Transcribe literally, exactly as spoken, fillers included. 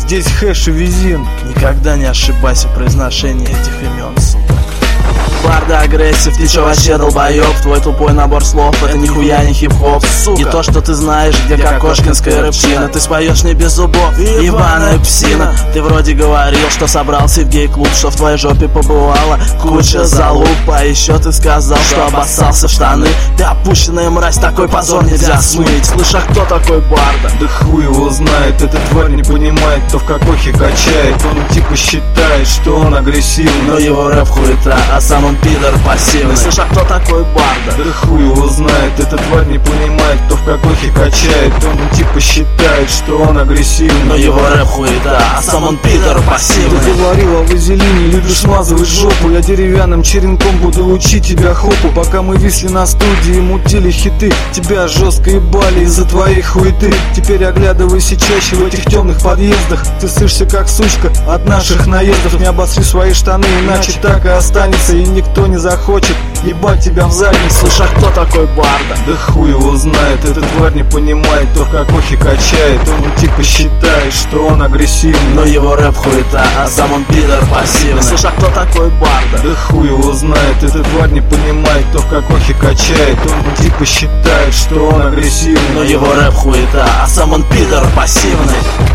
здесь хэш и визин. Никогда не ошибайся в произношении этих имен, сука. Барда агрессив, ты чё вообще долбоёб? Твой тупой набор слов, это нихуя не хип-хоп, сука. Не то, что ты знаешь, где кокошкинская рыбчина. Ты споешь не без зубов, ебаная псина. Ты вроде говорил, что собрался в гей-клуб, что в твоей жопе побывала куча залуп. А еще ты сказал, что обоссался в штаны. Ты опущенная мразь, такой позор нельзя смыть. Слышь, а кто такой Барда? Да хуй его знает, эта тварь не понимает, кто в кокохе качает. Он типа считает, что он агрессивный, но его рэп хуета, а сам он пидор пассивный. Слышь, а кто такой Барда? Да хуй его знает, эта тварь не понимает, кто в кокохе качает. Он типа считает, что он агрессивный, но его рэп хуета, а сам он пидор пассивный. Ты говорил о вазелине, любишь смазывать жопу. Я деревянным черенком буду учить тебя хопу. Пока мы висли на студии, мутили хиты, тебя жестко ебали из-за твоей хуеты. Теперь оглядывайся чаще в этих темных подъездах. Ты сышься как сучка от наших наездов. Не обосри свои штаны, иначе так и останется. И никто не захочет ебать тебя в задницу. Слышь, а кто такой Барда? Да хуй его знает, этот тварь не понимает, кто в кокохе качает. Он типа считает, что он агрессивный, но его рэп хуета, а сам он пидор пассивный. Слышь, а кто такой Барда? Да хуй его знает, этот тварь не понимает, кто в кокохе качает. Он типа считает, что он агрессивный, но его рэп хуета, а сам он пидор пассивный.